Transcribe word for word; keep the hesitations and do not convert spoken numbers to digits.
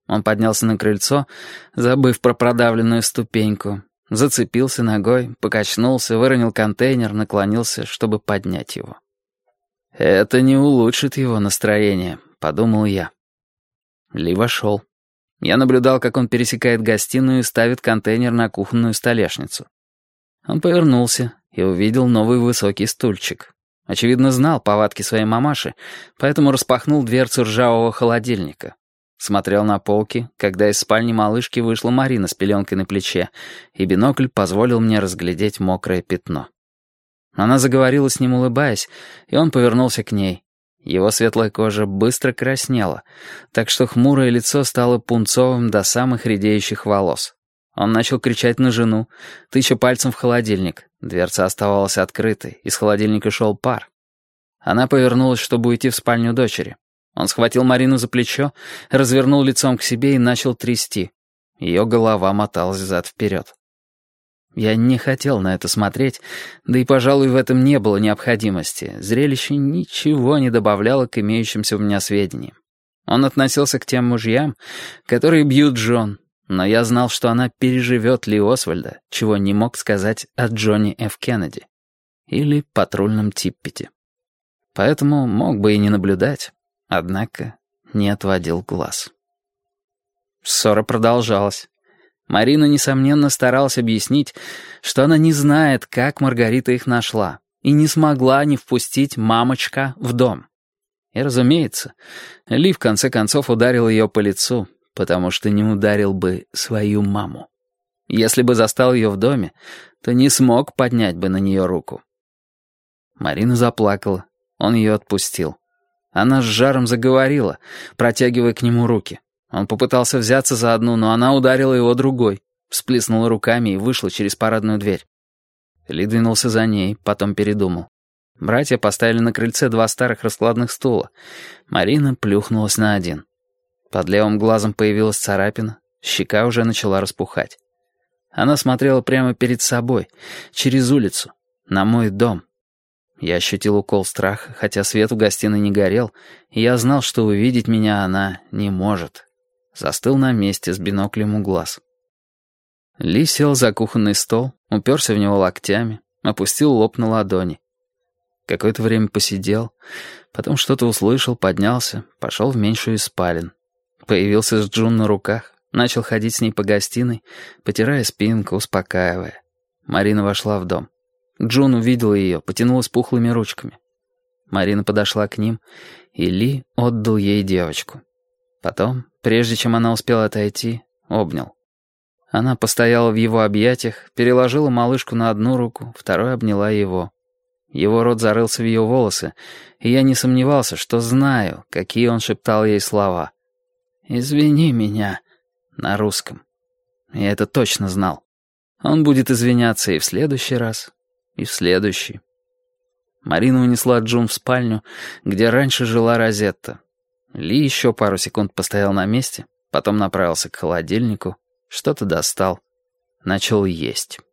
Он поднялся на крыльцо, забыв про продавленную ступеньку, зацепился ногой, покачнулся, выронил контейнер, наклонился, чтобы поднять его. «Это не улучшит его настроение», — подумал я. Ли вошел. Я наблюдал, как он пересекает гостиную и ставит контейнер на кухонную столешницу. Он повернулся и увидел новый высокий стульчик. Очевидно, знал повадки своей мамаши, поэтому распахнул дверцу ржавого холодильника. Смотрел на полки, когда из спальни малышки вышла Марина с пеленкой на плече, и бинокль позволил мне разглядеть мокрое пятно. Она заговорила с ним, улыбаясь, и он повернулся к ней. Его светлая кожа быстро краснела, так что хмурое лицо стало пунцовым до самых редеющих волос. Он начал кричать на жену, тыча пальцем в холодильник. Дверца оставалась открытой, из холодильника шел пар. Она повернулась, чтобы уйти в спальню дочери. Он схватил Марину за плечо, развернул лицом к себе и начал трясти. Ее голова моталась взад-вперед. Я не хотел на это смотреть, да и, пожалуй, в этом не было необходимости. Зрелище ничего не добавляло к имеющимся у меня сведениям. Он относился к тем мужьям, которые бьют жен, но я знал, что она переживет Ли Освальда, чего не мог сказать о Джонни Ф. Кеннеди или патрульном Типпете. Поэтому мог бы и не наблюдать, однако не отводил глаз. Ссора продолжалась. Марина, несомненно, старалась объяснить, что она не знает, как Маргарита их нашла, и не смогла не впустить мамочка в дом. И, разумеется, Ли в конце концов ударил ее по лицу, потому что не ударил бы свою маму. Если бы застал ее в доме, то не смог поднять бы на нее руку. Марина заплакала, он ее отпустил. Она с жаром заговорила, протягивая к нему руки. Он попытался взяться за одну, но она ударила его другой, всплеснула руками и вышла через парадную дверь. Ли двинулся за ней, потом передумал. Братья поставили на крыльце два старых раскладных стула. Марина плюхнулась на один. Под левым глазом появилась царапина, щека уже начала распухать. Она смотрела прямо перед собой, через улицу, на мой дом. Я ощутил укол страха, хотя свет в гостиной не горел, и я знал, что увидеть меня она не может. Застыл на месте с биноклем у глаз. Ли сел за кухонный стол, уперся в него локтями, опустил лоб на ладони. Какое-то время посидел, потом что-то услышал, поднялся, пошел в меньшую из спален. Появился с Джун на руках, начал ходить с ней по гостиной, потирая спинку, успокаивая. Марина вошла в дом. Джун увидела ее, потянулась пухлыми ручками. Марина подошла к ним, и Ли отдал ей девочку. Потом, прежде чем она успела отойти, обнял. Она постояла в его объятиях, переложила малышку на одну руку, второй обняла его. Его рот зарылся в ее волосы, и я не сомневался, что знаю, какие он шептал ей слова. «Извини меня» на русском. Я это точно знал. Он будет извиняться и в следующий раз, и в следующий. Марина унесла Джун в спальню, где раньше жила Розетта. Ли еще пару секунд постоял на месте, потом направился к холодильнику, что-то достал, начал есть.